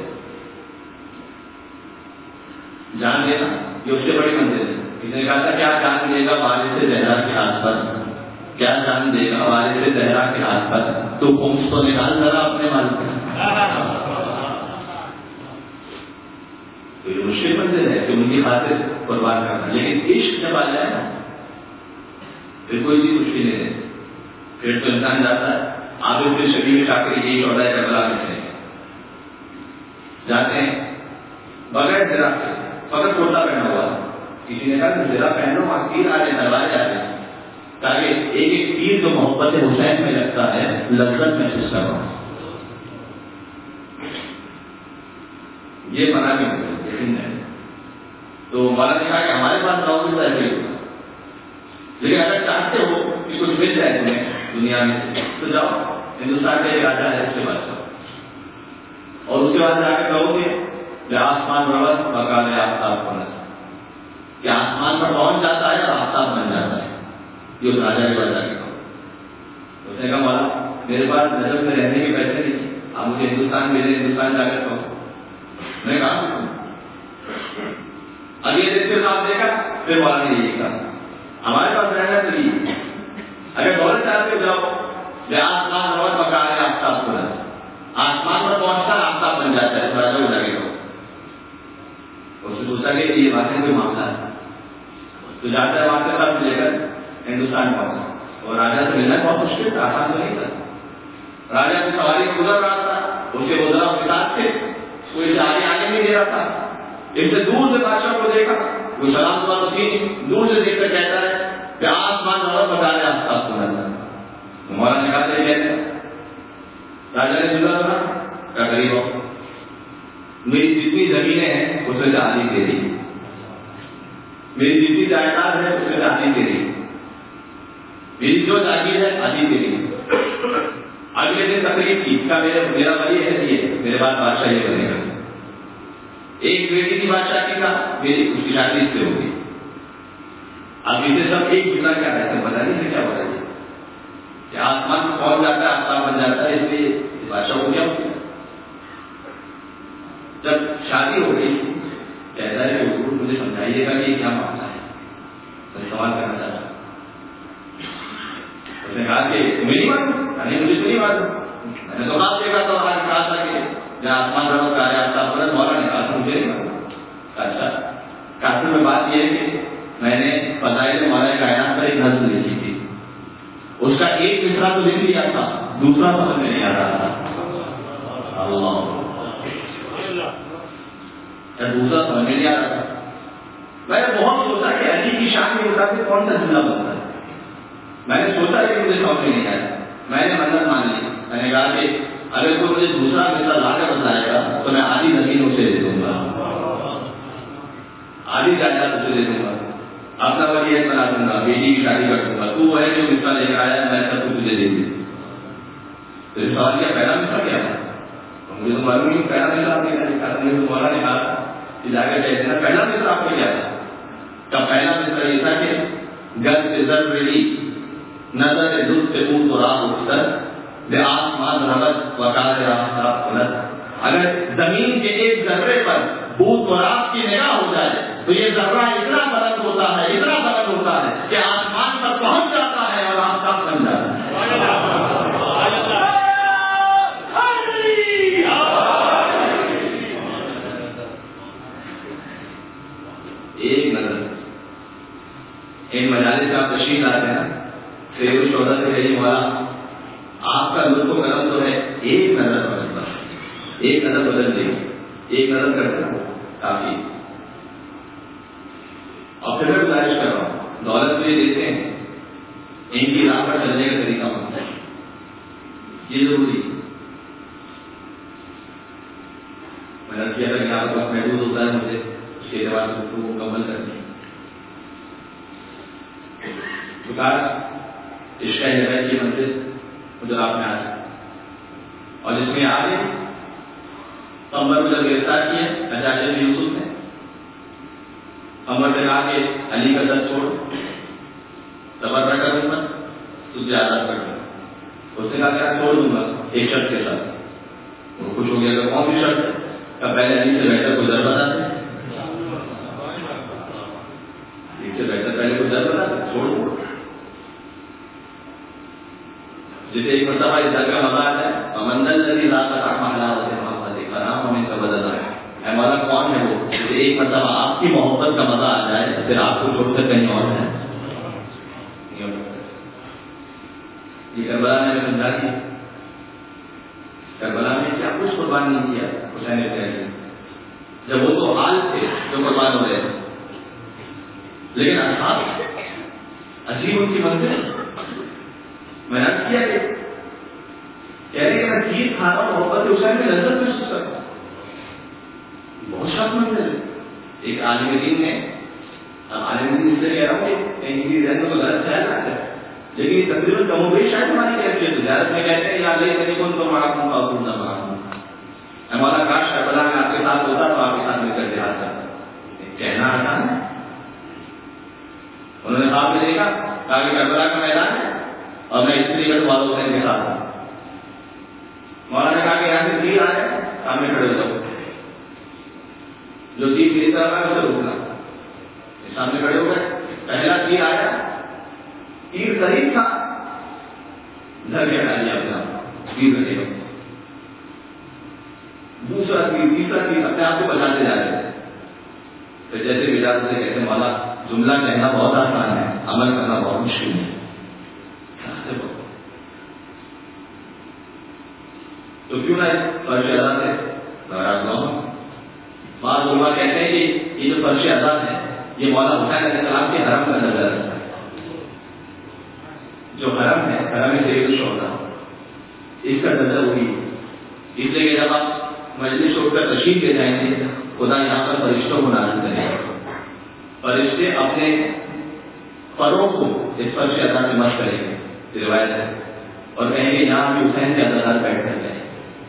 جان دینا یہ اس سے بڑی منزل ہے. اس نے کہا تھا کیا جان دے گا والد سے زہرا کے ہاتھ پر، کیا جان دے گا والد سے زہرا کے ہاتھ پر، تو خمس تو نکال ذرا اپنے مال پر. تو یہ مشکل منزل ہے کہ ان کی خاطر قربان کرنا. لیکن عشق جب آ جائے نا پھر کوئی بھی مشکل نہیں ہے. پھر تو انسان جاتا ہے. آپ اس کے شبیر شاکر یہی چودہ کربلا میں سے جاتے ہیں بغیر زرا سے، فقط کرتا پہنا ہوا، کسی نے کہا زرا پہن لو، وہاں تیر آ رہے تلوار جا رہے ہیں، تاکہ ایک ایک تیر جو محبت حسین میں لگتا ہے لذت محسوس کر رہا ہوں. یہ بنا کے یقین ہے. تو مولانا نے کہا کہ ہمارے پاس رہو گے تو ایسے ہی ہوگا، لیکن اگر چاہتے ہو کہ کچھ مل جائے تمہیں دنیا میں تو جاؤ ہندوستان کا ایک راجا ہے اس کے پاس جاؤ، اور اس کے بعد جا کے کہو گے کہ آسمان روت بکال آفتاب ہونا، کہ آسمان پر پہنچ جاتا ہے اور آفتاب بن جاتا ہے. یہ اس راجا کے بعد جا کے کہو. اس نے کہا مولا میرے پاس نجف میں رہنے کے پیسے نہیں، آپ مجھے ہندوستان بھیجے، ہندوستان جا کر کہو. میں نے کہا اب یہ دیکھتے صاحب دیکھا، پھر مولانا نے یہی کہا ہمارے پاس رہنا تو یہ، اگر دولت چاہتے جاؤ کہ آسمان روت بکال آفتاب ہونا، آسمان پر پہنچتا آفتاب بن جاتا ہے. راجا کو لگے گا، اس نے سوچا کہ یہ واقعی کوئی معاملہ ہے، تو جاتا ہے وہاں کے ساتھ لے کر ہندوستان پہنچا. اور راجا سے ملنا بہت مشکل تھا، آسان تو نہیں تھا. راجا کی سواری گزر رہا تھا، اس کے گزرا کے ساتھ تھے، کوئی آگے آنے نہیں دے رہا تھا. اس سے دور سے بادشاہ کو دیکھا، وہ سلام دعا تو تھی، دور سے دیکھ کر کہتا ہے کہ آسمان روت بکال آفتاب ہونا تھا. مولانا نے کہا یہ کہتے ہیں. راجا نے سنا سنا کیا غریب ہو، میری جتنی زمینیں ہیں اس میں سے آدھی تیری، میری جتنی جائیداد ہے اس میں سے آدھی تیری، میری جو جاگیر ہے آدھی تیری. اگلے دن تقریب کی کا میرا میرا ولی ہے یہ میرے بعد بادشاہ یہ بنے گا. ایک بیٹی کی بادشاہ کی کا میری اس کی شادی اس سے ہوگی. اب اسے سب ایک جملہ کیا کہتے ہیں پتا نہیں سے کیا بتائیے کہ آسمان میں پہنچ جاتا ہے آفتاب بن جاتا ہے، اس لیے بادشاہ کو کیا ہوتا ہے. جب شادی ہو گئی کہتا ہے کہ حضور مجھے سمجھائیے گا کہ یہ کیا معاملہ ہے، میں سوال کرنا چاہتا ہوں. اس نے کہا کہ تمہیں نہیں معلوم؟ نہیں مجھے تو نہیں معلوم، میں نے تو خواب دیکھا تھا اور کہا تھا کہ جہاں آسمان روت کا ہے آفتاب بنا. مولانا نے کہا تھا مجھے نہیں معلوم. اچھا کافی میں بات یہ ہے کہ میں نے فضائل مولانا کائنات پر ایک نظم لکھی تھی، اس کا ایک مصرع تو لکھ لیا تھا، دوسرا سمجھ میں نہیں آ رہا تھا. اللہ دوسرا سمجھ میں نہیں آ رہا تھا. میں نے بہت سوچا کہ علی کی شان کے مطابق کون سا جملہ بنتا ہے. میں نے سوچا کہ مجھے سمجھ میں نہیں آیا. میں نے منت مان لی، میں نے کہا کہ اگر کوئی مجھے دوسرا مصرع لا کر بتائے گا تو میں آدھی زمین اسے دے دوں گا، آدھی جائیداد اسے دے دوں گا، اپنا ولیعہد بنا دوں گا، بیٹی کی شادی کر دوں گا. تو ہے جو مصرع لے کر آیا میں سب کچھ تجھے دے دوں. تو اس سوال کیا پہلا مصرع کیا تھا؟ مجھے تو معلوم نہیں پہلا مصرع آپ نے کیا لکھا تھا. مجھے تو مولانا نے کہا کہ جا کر کہتے ہیں پہلا مصرع آپ نے کیا تھا؟ کا پہلا مصرع یہ تھا کہ گر سے زر ریلی نظر لطف سے اون تو راہ اٹھتر بے آسمان ربت وکال آفتاب بلند. اگر زمین کے ایک ذرے پر بوت و رات کی نگاہ ہو جائے تو یہ ذرہ اتنا بلند ہوتا ہے، اتنا بلند ہوتا ہے کہ آسمان پر پہنچ جاتا ہے اور آفتاب بن جاتا ہے. ایک نظر ان مجالس سے آپ تشریف لاتے ہیں نا، سیر و شودا سے کہیے مولا آپ کا لطف و کرم تو ہے، ایک نظر بدلتا ہے، ایک نظر بدل دے، ایک نظر کر دینا کافی. اور پھر میں گزارش کر رہا ہوں دولت تو یہ دیتے ہیں، ان کی راہ پر چلنے کا طریقہ ہوتا ہے، یہ ضروری. میں نے کیا تھا کہ آپ وقت محدود ہوتا ہے، مجھے اس کے اعتبار سے کو مکمل کرنی ہے. عشق ہے کی مسجد گجرات میں آ جائے، اور جس میں آگے عمر کو جب گرفتار کیا حجاج بن یوسف نے، عمر نے کہا کہ علی کا در چھوڑ، تبرہ کر دوں گا، تجھے آزاد کر دوں گا. اس نے کہا کہ چھوڑ دوں گا ایک شرط کے ساتھ. وہ خوش ہو گیا کہ کون سی شرط ہے؟ کہ پہلے علی سے بہتر کو در بتا دیں، علی سے بہتر پہلے کو در بتا دیں، چھوڑ دوں. جسے ایک مرتبہ اس در کا مزہ آ جائے، ممندل الذی لا تقع محلاوۃ محمد کرام من کا بدل ہے. اے مولا کون ہے وہ جسے ایک مرتبہ آپ کی محبت کا مزہ آ جائے پھر آپ کو چھوڑ کر کہیں اور ہے. یہ کربلا نے سمجھا دی، کربلا میں کیا کچھ قربان نہیں کیا حسین ابن علی. جب وہ تو حال تھے جو قربان ہو رہے تھے، لیکن اصحاب عجیب ان کی منزل. میں نے کیا کہ کہہ رہے کہ میں چیز کھا رہا ہوں محبت حسین میں لذت محسوس کرتا ہوں. بہت شخص منزل ہے. ایک عالم دین نے، عالم دین اس سے کہہ رہا ہوں کہ کہیں کی ذہن میں تو غلط خیال نہ ہے، لیکن تقریباً کم و بیش شاید ہماری کیفیت زیادت میں کہتے ہیں یا لے کہیں کون تو معاون معاون نہ معاون. ہمارا کاش کربلا میں آپ کے ساتھ ہوتا تو آپ کے ساتھ مل کر جہاد کرتا. کہنا آسان ہے. انہوں نے خواب میں دیکھا کہا کہ کربلا کا میدان ہے اور میں اس طریقے سے والوں حسین کے ساتھ ہوں. مولانا نے کہا کہ یہاں سے تیر آئے سامنے کھڑے ہو جاؤ، جو تیر میری طرف آئے اسے روکنا. سامنے کھڑے ہو گئے. پہلا تیر آیا، تیر قریب تھا، گھر کے ہٹا دیا اپنے آپ تیر رکھے گا. دوسرا تیر، تیسرا تیر، اپنے آپ کو بچاتے جا رہے تھے. پھر جیسے بچار سے کہتے ہیں مولا جملہ کہنا بہت آسان ہے، عمل کرنا بہت مشکل ہے. تو کیوں نہ فرش ادا سے ناراض نہ ہو. بعض علماء کہتے ہیں کہ یہ جو فرش ادا ہے یہ مولا حسین علیہ السلام کے حرم کا درجہ رکھتا ہے. جو حرم ہے، حرم سید الشہداء، اس کا درجہ وہی ہے. اس لیے کہ جب آپ مجلس چھوڑ کر تشریف لے جائیں گے خدا یہاں پر فرشتوں کو نازل کرے گا. فرشتے اپنے پروں کو اس فرش ادا سے مت کریں گے، روایت ہے، اور کہیں گے یہاں بھی حسین کے اندر بیٹھ کر گئے.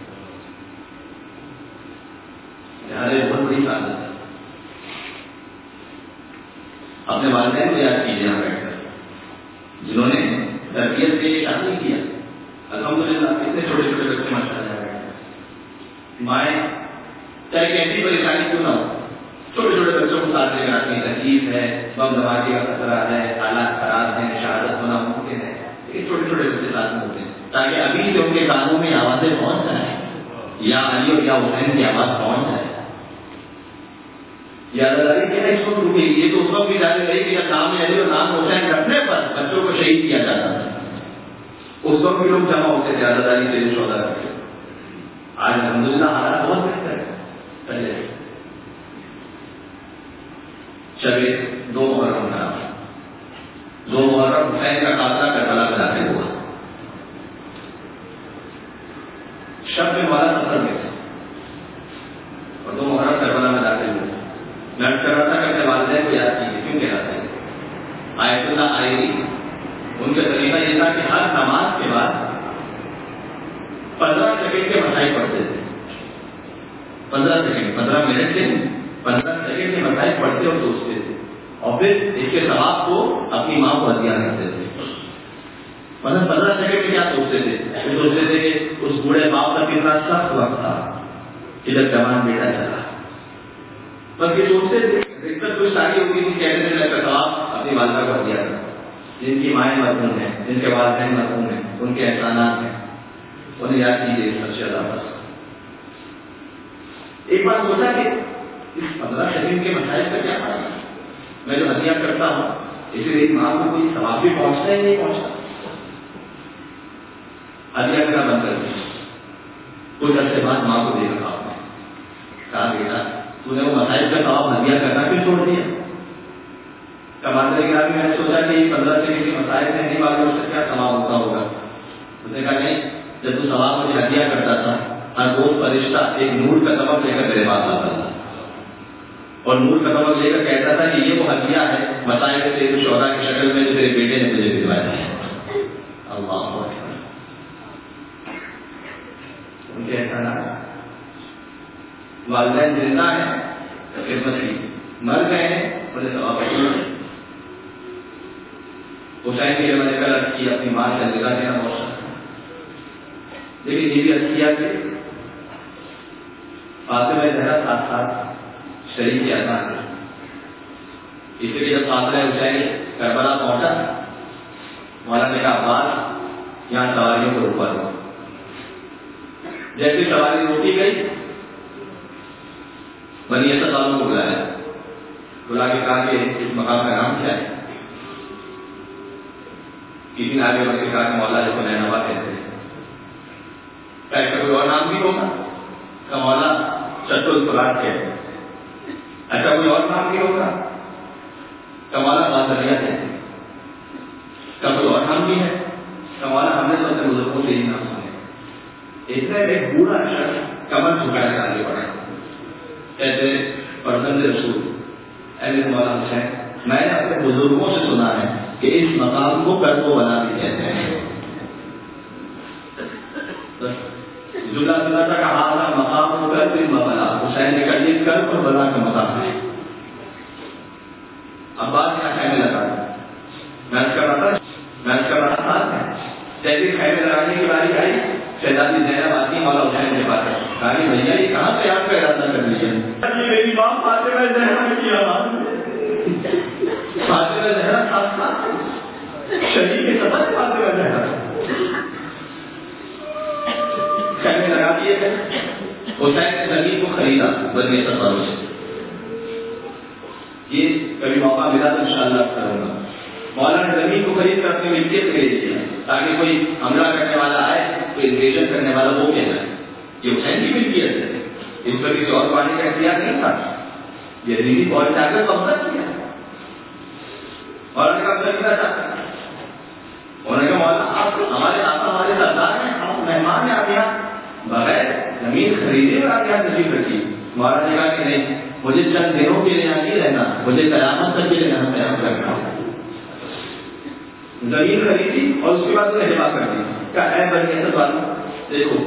بہت بڑی سعادت ہے. اپنے والدین کو یاد کیجیے یہاں بیٹھ کر، جنہوں نے تربیت سے یہ شادی کیا. الحمدللہ اتنے چھوٹے چھوٹے بچے ماشاء اللہ بیٹھ کر. مائیں چاہے کیسی پریشانی کیوں نہ ہو، چھوٹے چھوٹے بچوں کو ساتھ لے کر آتی ہیں. تکلیف ہے، بم دھماکے کا خطرہ ہے، حالات خراب ہیں، شہادت ہونا ممکن ہے، لیکن چھوٹے چھوٹے بچے ساتھ میں ہوتے ہیں تاکہ ابھی سے ان کے کانوں میں آوازیں پہنچ جائیں، یا علی اور یا حسین کی آواز پہنچ جائے. یادگاری کیا ہے اس وقت رکی. یہ تو اس وقت بھی جانے رہی کہ جب نام علی اور نام حسین رکھنے پر بچوں کو شہید کیا جاتا تھا، اس وقت بھی لوگ جمع ہوتے تھے یادگاری سے شہدا کرتے. آج الحمدللہ حالات بہت بہتر ہے. پہلے شبے دو محرم کا دو محرم حسین کا قافلہ کربلا میں داخل ہوا. شب میں مولا سفر میں تھے اور دو محرم کربلا میں داخل ہوئے. میں کر رہا تھا کہ اپنے والدین کو یاد کیجیے. کیوں کہلاتے ہیں آیت اللہ آئری؟ ان کا طریقہ یہ تھا کہ ہر نماز کے بعد پندرہ سیکنڈ کے مسائل پڑھتے تھے. پندرہ سیکنڈ پندرہ منٹ سے پندرہ سیکنڈ کے مسائل پڑھتے اور سوچتے تھے، اور پھر اس کے ثواب کو اپنی ماں کو ہتھیار کرتے تھے. مطلب پندرہ سیکنڈ میں کیا سوچتے تھے؟ وہ سوچتے تھے کہ اس بوڑھے باپ کا کتنا سخت وقت تھا کہ جب جوان بیٹا چلا. بس یہ سوچتے تھے. دقت کچھ ساری ہوتی تھی، کہنے سے لگتا تھا اپنی والدہ کو ہتھیار کرتا. جن کی مائیں مرحوم ہیں، جن کے والدین مرحوم ہیں، ان کے احسانات ہیں، انہیں یاد کیجیے سچے اللہ. ایک بات سوچا کہ اس پندرہ سیکنڈ کے مسائل کا کیا فائدہ؟ میں جو ہتھیار کرتا ہوں اس لیے ماں کو کوئی ثواب بھی پہنچتا ہے نہیں پہنچتا. ہتھیار کرنا بند کر دیا. کچھ عرصے بعد ماں کو دیکھا آپ نے کہا بیٹا تو نے وہ مسائل کا ثواب ہتھیار کرنا کیوں چھوڑ دیا؟ کماندر گرامی میں نے سوچا کہ پندرہ سیکنڈ کے مسائل میں نہیں معلوم اس سے کیا ثواب ہوتا ہوگا. اس نے کہا نہیں، جب تو ثواب مجھے ہتھیار کرتا تھا ہر روز فرشتہ ایک نور کا سبب لے کر میرے پاس آتا تھا اور نور کا سبب لے کر کہتا تھا کہ یہ وہ ہتھیار ہے مسائل سے شہدا کی شکل میں جو تیرے بیٹے نے مجھے بھجوایا ہے. اللہ ان کے احسانات. والدین زندہ ہیں خدمت کی، مر گئے ہیں انہیں ثواب ہے. حسین کے لیے میں نے کل عرض کی اپنی ماں سے الوداع دینا بہت سخت ہے، لیکن یہ بھی عرض کیا کہ فاطمہ زہرا ساتھ ساتھ شریف کے اذان ہے. اس لیے جب فاطمہ حسین کربلا پہنچا مولا نے کہا عباس یہاں سواریوں کو روکا دو. جیسے سواری روکی گئی بنی اسد والوں کو بلایا، بلا کے کہا کہ اس مقام کا نام کیا ہے؟ کسی نے آگے بڑھ کے کہا کہ مولا اس کو نینوا کہتے ہیں. کوئی اور نام بھی ہوگا؟ مولا چتر الفرات کہتے ہیں. اچھا کوئی اور نام بھی ہوگا؟ کمالا بادریہ ہے کا کوئی اور نام بھی ہے؟ کمالا ہم نے تو اپنے بزرگوں سے ہی نام سنے. اتنا ایک بوڑھا شخص کمر جھکا کے آگے بڑھا کہتے فرزند رسول اہل مولانا حسین میں نے اپنے بزرگوں سے سنا ہے کہ اس مقام کو کر کو بنا بھی کہتے ہیں. جملہ سنا تھا کہ ہاں مقام ہو کر پھر بنا. حسین نے کہا یہ کر اور بنا کا مقام ہے. اب بات کیا خیمے لگا میں کر رہا تھا میں کر رہا تھا جیسے خیمے لگانے کی باری آئی شہزادی زینب آتی مولا حسین کے پاس کہانی بھیا یہ کہاں سے آپ کا ارادہ کر لیجیے میری ماں فاطمہ زہرا کی آواز فاطمہ زہرا خاص تھا شریف کے سفر فاطمہ زہرا خیمے لگا دیے گئے. حسین نے زمین کو خریدا بنی تصور سے. یہ کبھی موقع ملا تو انشاءاللہ کروں گا. مولانا نے زمین کو خرید کر اپنی ملکیت خرید لیا تاکہ کوئی حملہ کرنے والا آئے کوئی انویژن کرنے والا وہ کہنا ہے یہ حسین کی ملکیت ہے. اس پر کسی اور پانی کا اختیار نہیں تھا. یہ دینی فوج سے آ کر قبضہ کیا اور قبضہ کیا چاہتا ہے. انہوں نے کہا مولانا آپ ہمارے آقا ہمارے سردار ہیں ہم مہمان ہیں آپ یہاں بغیر زمین خریدے اور آپ یہاں تشریف رکھیے. مولانا نے کہا کہ نہیں مجھے چند دنوں کے لیے یہاں نہیں رہنا مجھے قیامت تک کے لیے یہاں قیام کرنا. زمین خریدی اور اس کے بعد انہیں جمع کر دی. کیا اے بنی اسد والوں دیکھو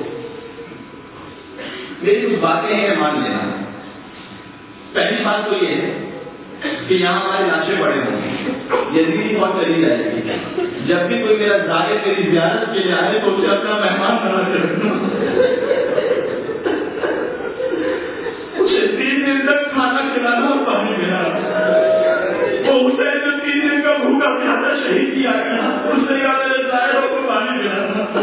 میری کچھ باتیں ہیں مان لینا. پہلی بات تو یہ ہے کہ یہاں ہمارے لاشیں بڑے ہوں گے یزیدی بہت چلی جائے گی. جب بھی کوئی میرا زائر میری زیارت کے لیے آئے تو اسے اپنا مہمان بنا کے رکھنا. اسے تین دن تک کھانا کھلانا اور پانی پلانا. وہ اسے جو تین دن کا بھوکا پیاسا شہید کیا گیا اس نے کہا میرے زائروں کو پانی پلانا.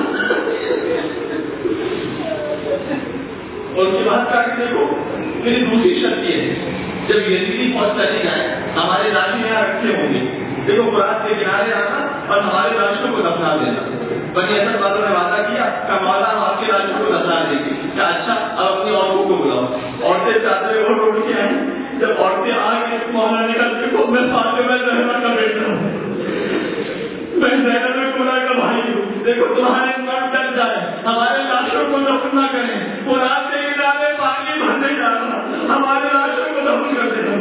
اور اس کے بعد کہا کہ دیکھو میری دوسری شرط یہ ہے جب یزیدی فوج چلی جائے ہمارے لاشیں یہاں رکھے ہوں گے دیکھو فرات کے کنارے آنا اور ہمارے لاشوں کو دفنا دینا. بنی اسد والوں نے وعدہ کیا کہ مولا ہم آپ کے لاشوں کو دفنا دیں گے. کیا اچھا اب اپنی عورتوں کو بلاؤ. عورتیں چاہتے ہوئے وہ روڈ کے آئیں. جب عورتیں آ گئی مولا نے کہا دیکھو میں فاطمہ زہرا کا بیٹا ہوں میں زینب کبریٰ کا بھائی ہوں. دیکھو تمہارے من ڈر جائے ہمارے لاشوں کو دفن نہ کریں. فرات کے کنارے پانی بھرنے جانا ہمارے لاشوں کو دفن کر دینا.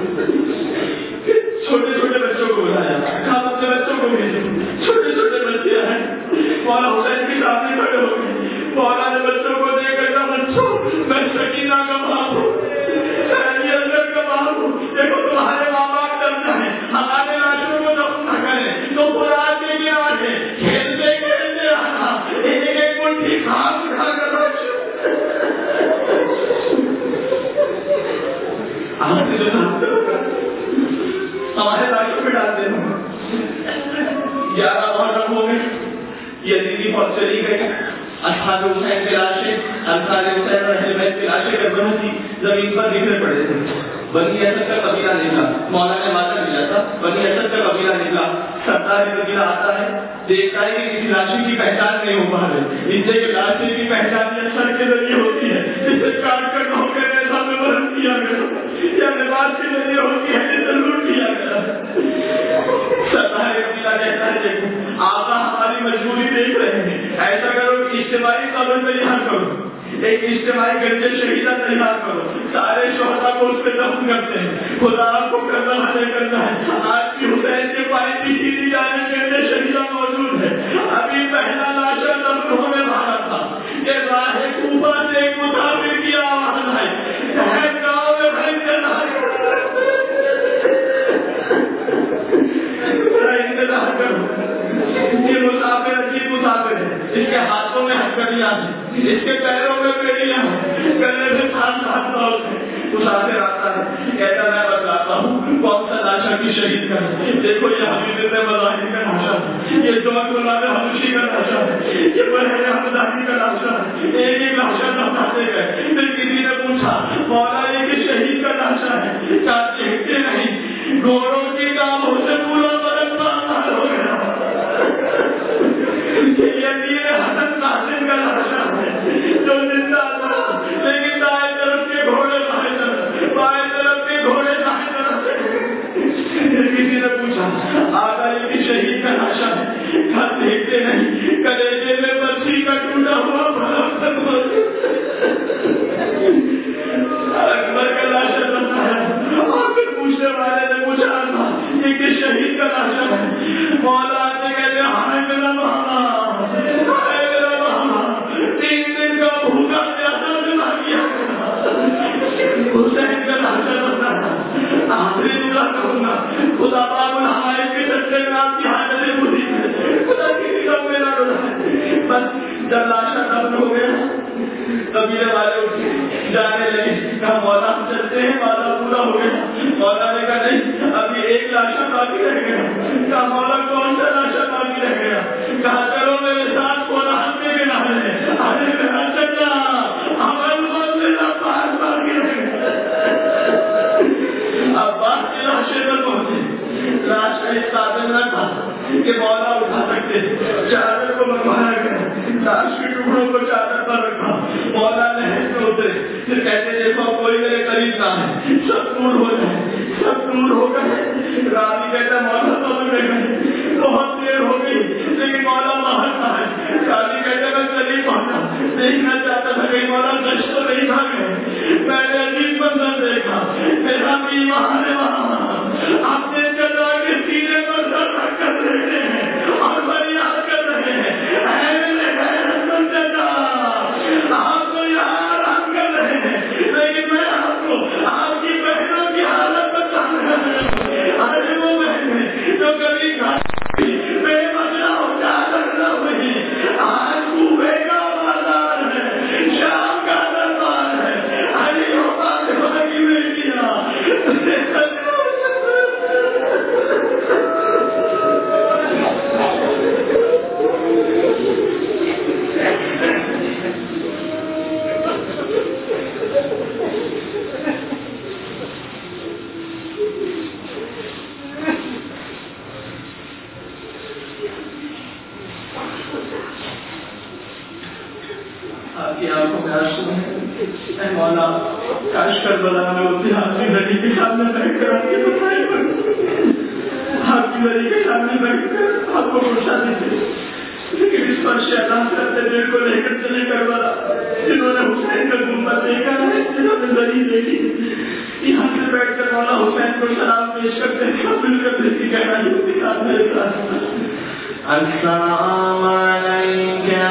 چھوٹے چھوٹے بچوں کو بلایا آپ اپنے بچوں کو بھیجو. چھوٹے چھوٹے بچے ہیں مولا حسین کے سامنے کھڑے ہو گئے. مولا نے بچوں کو دے کر کہا بچوں میں سکینہ کا باپ ہوں میں اندر کا باپ ہوں. دیکھو تمہارے ماں باپ ڈرنا ہے ہمارے لاشوں کو دفن نہ کریں تو فرات کے کنارے کھیلتے کھیلتے آنا ایک ایک منٹھی گھاس اٹھا کر رکھو. آپ سے جو ہمارے لاشوں پہ ڈال دینا. گیارہ محرم ہو گئے یزیدی فوج چلی گئی. اصحاب حسین کی لاشیں انصار حسین اور اہل بیت کی لاشیں کربلا کی زمین پر بکھرے پڑے تھے. بنی اسد کا قبیلہ نکلا. مولا نے وعدہ کیا تھا بنی اسد کا قبیلہ نکلا. سردار قبیلہ آتا ہے دیکھتا ہے کہ کسی لاشی کی پہچان نہیں ہو پا رہی. اس لیے لاشی کی پہچان یہ سر کے ذریعے ہوتی ہے جسے کاٹ کر گھاؤ کے ایسا میں برن کیا گیا یا لباس کے ذریعے ہوتی ہے جسے لوٹ کیا گیا. سردار قبیلہ کہتا ہے دیکھو آقا ہماری مجبوری دیکھ رہے ہیں ایسا کرو کہ اجتماعی قبر تیار کرو ایک اجتماعی گرجے شہیدہ تیار کرو. سارے شہداء کو اس پہ دفن کرتے ہیں. خدا آپ کو کرنا ہے کرنا ہے. آج کی حسین کے پائے پیچھے دی جانے گرجے شہیدہ موجود ہے. ابھی پہلا لاشا دفن ہونے والا تھا کہ راہ کوفہ سے ایک مسافر کی آواز آئی گاؤں میں بھائی چلا انتظار کرو. یہ مسافر عجیب مسافر ہے. اس کے ہاتھوں میں ہتھکڑیاں ہیں اس کے پیروں میں بیڑیاں ہیں گلے سے سات سات سال ہیں. مسافر آتا ہے کہتا میں بتلاتا ہوں کون سا لاشا کی شہید کا. دیکھو یہ حمید مظاہر کا لاشا ہے یہ جمعت اللہ حبشی کا لاشا ہے یہ بحر حمدانی کا لاشا ہے. ایک ایک لاشا دفناتے گئے. پھر کسی نے پوچھا مولا یہ کہ شہید کا لاشا ہے. کیا دیکھتے نہیں گوروں کی کاموں سے پورا بدن پاک ہو گیا. یہ حسن ناصر کا لاشا ہے جو زندہ تھا لیکن دائیں طرف کے گھوڑے بائیں طرف بائیں طرف کے گھوڑے بس جب لاشا دفن ہو گیا قبیلے والے اٹھے جانے لگے، کہا مولا ہم چلتے ہیں، وعدہ پورا ہو گیا۔ مولا نے کہا نہیں، ابھی ایک لاشا باقی رہ گیا۔ کہا مولا کون سا لاشا باقی رہ گیا؟ کہا چلو میرے ساتھ مولا ہم کے کنارے، ارے میرا چچا ہمارے میرا پاس باقی رہ گیا۔ اب بات کی لاشے پر پہنچے، لاش کا اس قابل نہ تھا کہ مولا اٹھا سکتے، چادر کو منگوایا گیا، لاش کے ٹکڑوں کو چادر پر رکھا، مولا نہر میں اترے، پھر کہتے دیکھو کوئی میرے قریب نہ ہے، سب دور ہو جائے، سب دور ہو گئے۔ راوی کہتا مولا تو میں گئے، بہت دیر ہو گئی لیکن مولا باہر نہ ہے۔ راوی کہتے میں قریب پہنچا، دیکھنا چاہتا تھا کہ مولا گشت تو نہیں کھا گئے۔ میں نے عجیب منظر دیکھا، میرا ایمان ہے وہاں اپنے چچا کے سینے پر سر رکھ کر رہے ہیں اور فریاد کر رہے ہیں، اے میرے غیرت مند چچا، آپ کو یہاں آرام کر رہے ہیں لیکن میں آپ کو آپ کی بہنوں کی حالت بتا رہا ہوں۔ ارے وہ بہنیں جو کبھی بے بدلا ہو چادر نہ ہوئی، آج صوبے کا بازار ہے، شام کا دربار ہے، علی ہو فاطمہ کی بیٹیاں۔ آپ کی آنکھوں میں آنسو ہیں، اے مولا کاش کربلا میں اسی آپ کی گلی کے سامنے بیٹھ کر آپ کی بتائی پڑتی، آپ کی گلی کے سامنے بیٹھ کر آپ کو غصہ دیتے، لیکن اس پر شیطان سے اپنے دل کو لے کر چلے کربلا، جنہوں نے حسین کا گنبد دیکھا ہے، جنہوں نے گلی دیکھی، یہاں سے بیٹھ کر مولا حسین کو سلام پیش کرتے ہیں، مل کر دل کی گہرائی کے ساتھ میرے ساتھ۔ السلام علیکم